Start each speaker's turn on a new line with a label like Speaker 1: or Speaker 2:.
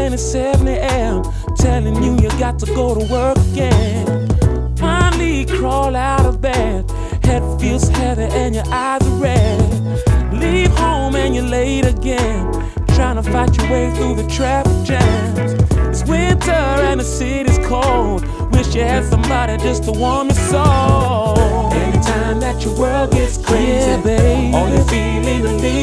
Speaker 1: when it's 7 a.m., telling you you got to go to work again. Finally crawl out of bed, head feels heavy and your eyes are red. Leave home and you're late again, trying to fight your way through the traffic jams. It's winter and the city's cold, wish you had somebody just to warm your soul. Anytime that your world gets crazy, yeah, baby, all you feeling